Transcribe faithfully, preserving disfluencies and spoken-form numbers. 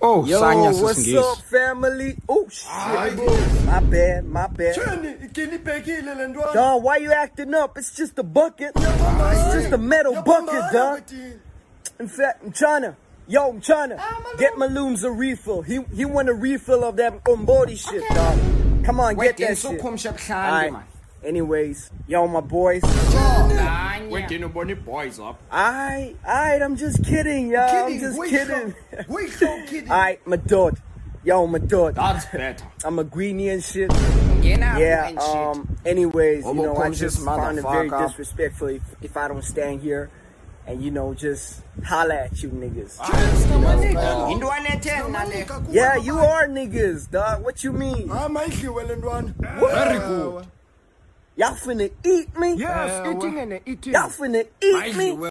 Oh, Yo, Sanya what's sisingisi. up, family? Oh, shit. My bad, my bad. Dog, why you acting up? It's just a bucket. It's just a metal bucket, dog. In fact, I'm trying to, yo, I'm trying to get Maloons a refill. He he want a refill of that Umbodi shit, dog. Come on, get that shit. Alright. Anyways, yo, my boys. We're getting bunny boys up. Alright, alright, I'm just kidding, yo. I'm just kidding. We so kidding. Alright, my dude. Yo, my dude. That's better. I'm a greenie and shit. Yeah, Yeah, um, anyways, you know, I Overcautious just find it very motherfucker. disrespectful if, if I don't stand here and, you know, just holla at you niggas. Yeah, you are niggas, dog. What you mean? Very good. Y'all finna eat me? Yes, eating and eating. Y'all finna eat me?